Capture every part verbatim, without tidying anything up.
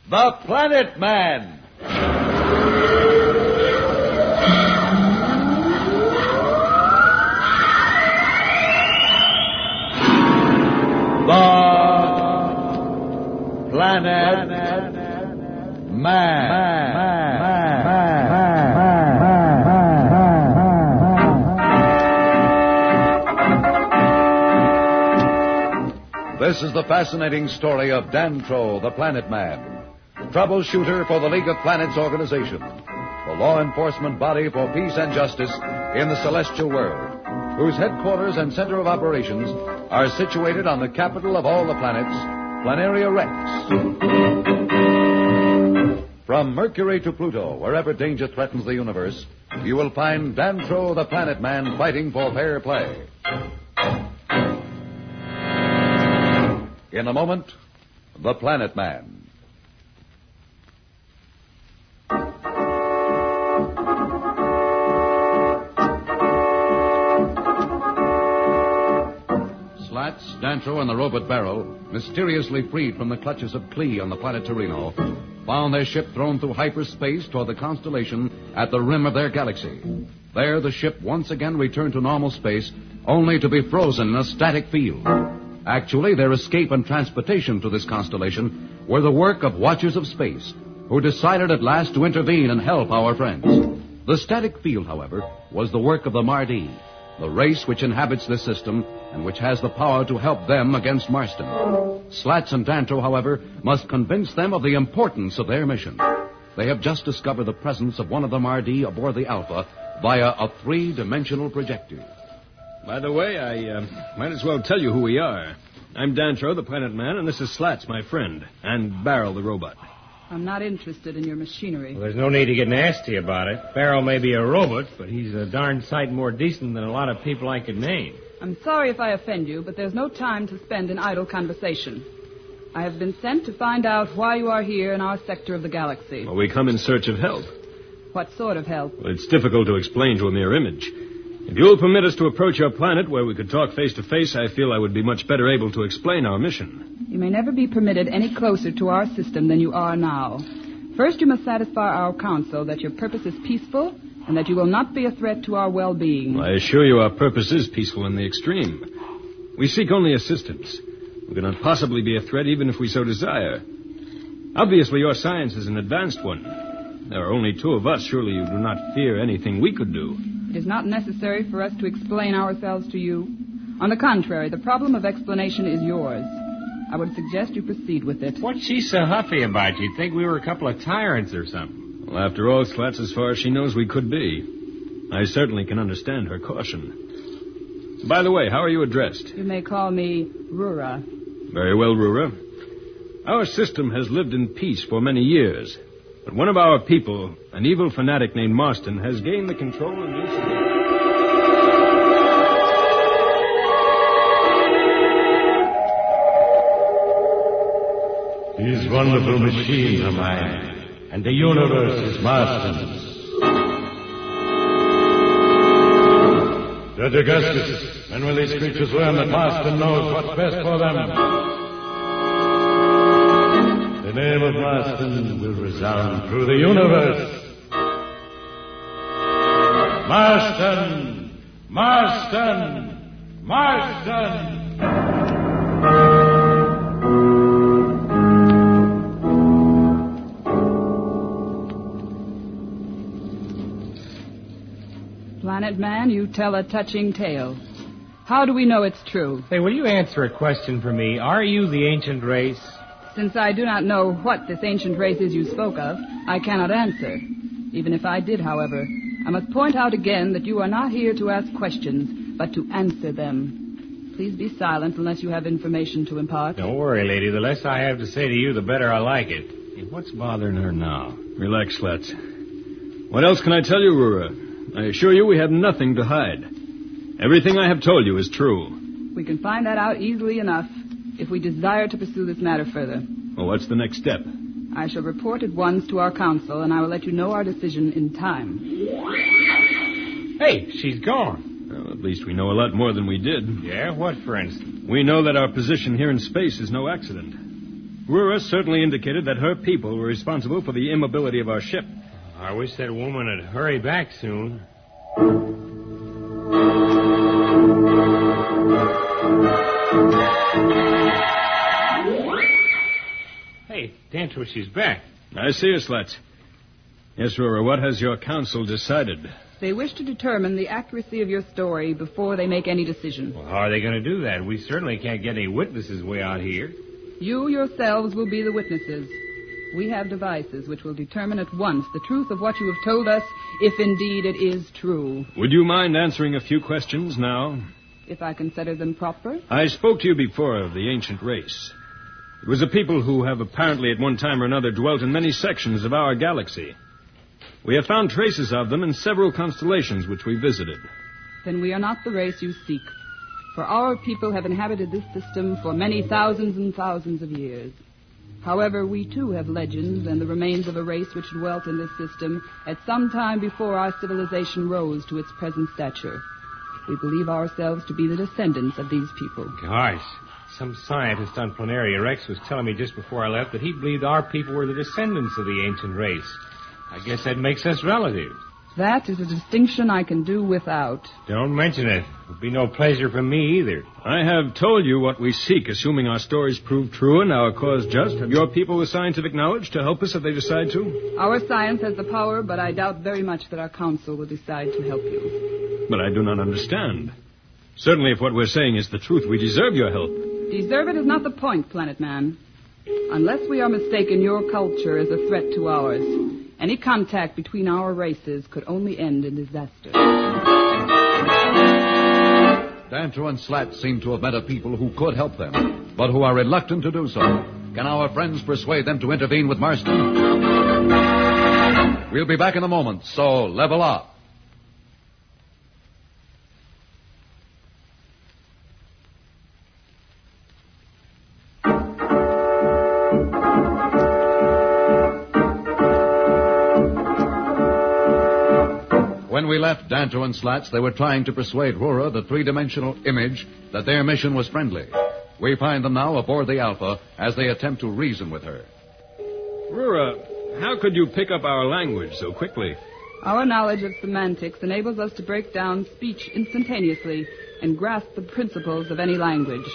The Planet Man. The Planet Man. This is the fascinating story of Dantro, the Planet Man, troubleshooter for the League of Planets organization, the law enforcement body for peace and justice in the celestial world, whose headquarters and center of operations are situated on the capital of all the planets, Planaria Rex. From Mercury to Pluto, wherever danger threatens the universe, you will find Dantro, the Planet Man, fighting for fair play. In a moment, The Planet Man. Slats, Dantro, and the robot Barrel, mysteriously freed from the clutches of Klee on the planet Torino, found their ship thrown through hyperspace toward the constellation at the rim of their galaxy. There, the ship once again returned to normal space, only to be frozen in a static field. Actually, their escape and transportation to this constellation were the work of Watchers of Space, who decided at last to intervene and help our friends. The static field, however, was the work of the Mardi, the race which inhabits this system and which has the power to help them against Marston. Slats and Dantro, however, must convince them of the importance of their mission. They have just discovered the presence of one of the Mardi aboard the Alpha via a three-dimensional projector. By the way, I uh, might as well tell you who we are. I'm Dantro, the Planet Man, and this is Slats, my friend, and Barrel, the robot. I'm not interested in your machinery. Well, there's no need to get nasty about it. Barrel may be a robot, but he's a darn sight more decent than a lot of people I could name. I'm sorry if I offend you, but there's no time to spend in idle conversation. I have been sent to find out why you are here in our sector of the galaxy. Well, we come in search of help. What sort of help? Well, it's difficult to explain to a mere image. If you'll permit us to approach your planet where we could talk face to face, I feel I would be much better able to explain our mission. You may never be permitted any closer to our system than you are now. First, you must satisfy our council that your purpose is peaceful and that you will not be a threat to our well-being. I assure you our purpose is peaceful in the extreme. We seek only assistance. We cannot possibly be a threat even if we so desire. Obviously, your science is an advanced one. There are only two of us. Surely you do not fear anything we could do. It is not necessary for us to explain ourselves to you. On the contrary, the problem of explanation is yours. I would suggest you proceed with it. What's she so huffy about? You'd think we were a couple of tyrants or something. Well, after all, Slats, as far as she knows, we could be. I certainly can understand her caution. By the way, how are you addressed? You may call me Rura. Very well, Rura. Our system has lived in peace for many years. But one of our people, an evil fanatic named Marston, has gained the control and use of it. These wonderful machines are mine, and the universe is Marston's. Judge Augustus, when will these creatures learn that Marston knows what's best for them? The name of Marston will resound through the universe. Marston! Marston! Marston! Planet Man, you tell a touching tale. How do we know it's true? Say, will you answer a question for me? Are you the ancient race? Since I do not know what this ancient race is you spoke of, I cannot answer. Even if I did, however, I must point out again that you are not here to ask questions, but to answer them. Please be silent unless you have information to impart. Don't worry, lady. The less I have to say to you, the better I like it. Hey, what's bothering her now? Relax, Slats. What else can I tell you, Rura? I assure you we have nothing to hide. Everything I have told you is true. We can find that out easily enough if we desire to pursue this matter further. Well, what's the next step? I shall report at once to our council, and I will let you know our decision in time. Hey, she's gone. Well, at least we know a lot more than we did. Yeah? What, for instance? We know that our position here in space is no accident. Rura certainly indicated that her people were responsible for the immobility of our ship. I wish that woman would hurry back soon. Hey, Dantro, she's back. I see her, Slats. Yes, Rura, what has your council decided? They wish to determine the accuracy of your story before they make any decision. Well, how are they going to do that? We certainly can't get any witnesses way out here. You yourselves will be the witnesses. We have devices which will determine at once the truth of what you have told us, if indeed it is true. Would you mind answering a few questions now? If I consider them proper. I spoke to you before of the ancient race. It was a people who have apparently at one time or another dwelt in many sections of our galaxy. We have found traces of them in several constellations which we visited. Then we are not the race you seek. For our people have inhabited this system for many thousands and thousands of years. However, we too have legends and the remains of a race which dwelt in this system at some time before our civilization rose to its present stature. We believe ourselves to be the descendants of these people. Gosh, some scientist on Planaria Rex was telling me just before I left that he believed our people were the descendants of the ancient race. I guess that makes us relatives. That is a distinction I can do without. Don't mention it. It'll be no pleasure for me either. I have told you what we seek, assuming our stories prove true and our cause just. Have your people the scientific knowledge to help us if they decide to? Our science has the power, but I doubt very much that our council will decide to help you. But I do not understand. Certainly, if what we're saying is the truth, we deserve your help. Deserve it is not the point, Planet Man. Unless we are mistaken, your culture is a threat to ours. Any contact between our races could only end in disaster. Dantro and Slat seem to have met a people who could help them, but who are reluctant to do so. Can our friends persuade them to intervene with Marston? We'll be back in a moment, so level up. When we left Dantro and Slats, they were trying to persuade Rura, the three-dimensional image, that their mission was friendly. We find them now aboard the Alpha as they attempt to reason with her. Rura, how could you pick up our language so quickly? Our knowledge of semantics enables us to break down speech instantaneously and grasp the principles of any language.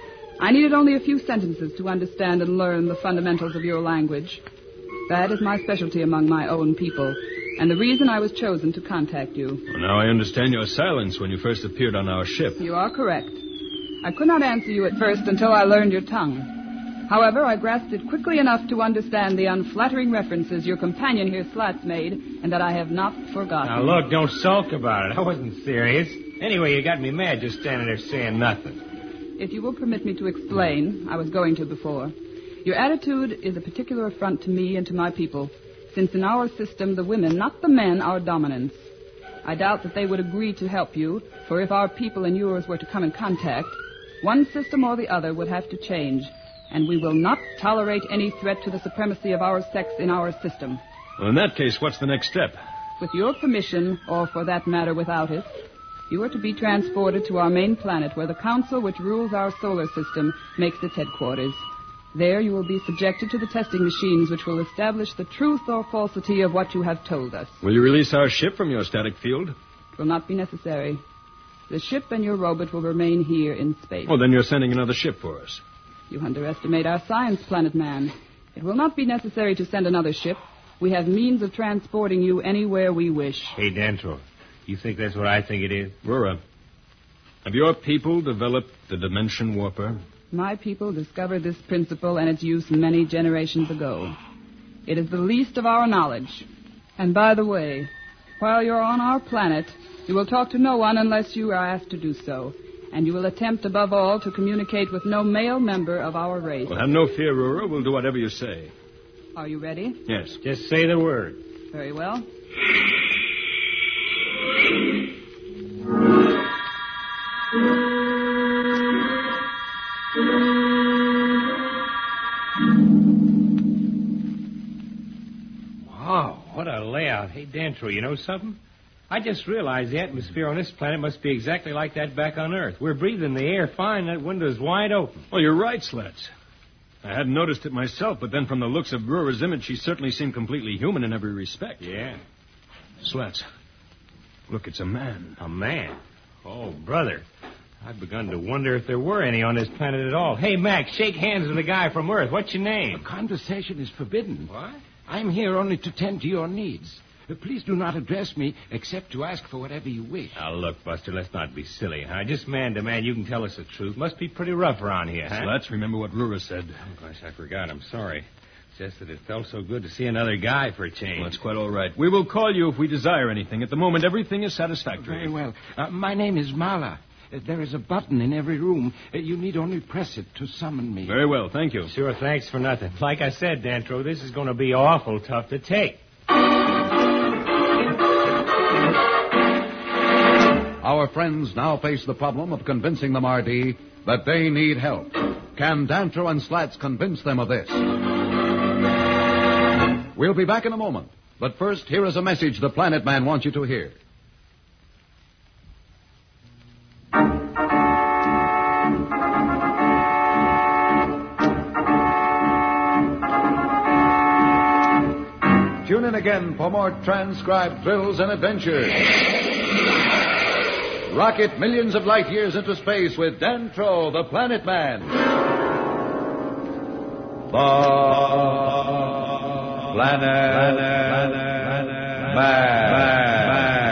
I needed only a few sentences to understand and learn the fundamentals of your language. That is my specialty among my own people, and the reason I was chosen to contact you. Well, now I understand your silence when you first appeared on our ship. You are correct. I could not answer you at first until I learned your tongue. However, I grasped it quickly enough to understand the unflattering references your companion here, Slats, made, and that I have not forgotten. Now, look, don't sulk about it. I wasn't serious. Anyway, you got me mad just standing there saying nothing. If you will permit me to explain, I was going to before. Your attitude is a particular affront to me and to my people, since in our system the women, not the men, are dominants. I doubt that they would agree to help you, for if our people and yours were to come in contact, one system or the other would have to change, and we will not tolerate any threat to the supremacy of our sex in our system. Well, in that case, what's the next step? With your permission, or for that matter without it, you are to be transported to our main planet where the council which rules our solar system makes its headquarters. There you will be subjected to the testing machines which will establish the truth or falsity of what you have told us. Will you release our ship from your static field? It will not be necessary. The ship and your robot will remain here in space. Oh, then you're sending another ship for us. You underestimate our science, Planet Man. It will not be necessary to send another ship. We have means of transporting you anywhere we wish. Hey, Dantro, you think that's what I think it is? Rura, have your people developed the Dimension Warper? My people discovered this principle and its use many generations ago. It is the least of our knowledge. And by the way, while you're on our planet, you will talk to no one unless you are asked to do so. And you will attempt, above all, to communicate with no male member of our race. Well, have no fear, Rura. We'll do whatever you say. Are you ready? Yes. Just say the word. Very well. Wow, what a layout. Hey, Dantro, you know something? I just realized the atmosphere on this planet must be exactly like that back on Earth. We're breathing the air fine. That window's wide open. Oh, you're right, Slats. I hadn't noticed it myself, but then from the looks of Rura's image, she certainly seemed completely human in every respect. Yeah. Slats. Look, it's a man. A man? Oh, brother. I've begun to wonder if there were any on this planet at all. Hey, Mac, shake hands with the guy from Earth. What's your name? Conversation is forbidden. What? I'm here only to tend to your needs. Uh, Please do not address me except to ask for whatever you wish. Now, look, Buster, let's not be silly, huh? Just man to man, you can tell us the truth. Must be pretty rough around here, huh? Slats, remember what Rura said. Oh, gosh, I forgot. I'm sorry. Just that it felt so good to see another guy for a change. Well, that's quite all right. We will call you if we desire anything. At the moment, everything is satisfactory. Very well. Uh, my name is Mala. Uh, there is a button in every room. Uh, you need only press it to summon me. Very well, thank you. Sure, thanks for nothing. Like I said, Dantro, this is going to be awful tough to take. Our friends now face the problem of convincing the Mardi that they need help. Can Dantro and Slats convince them of this? We'll be back in a moment. But first, here is a message the Planet Man wants you to hear. Tune in again for more transcribed thrills and adventures. Rocket millions of light years into space with Dantro, the Planet Man. The Planet Man.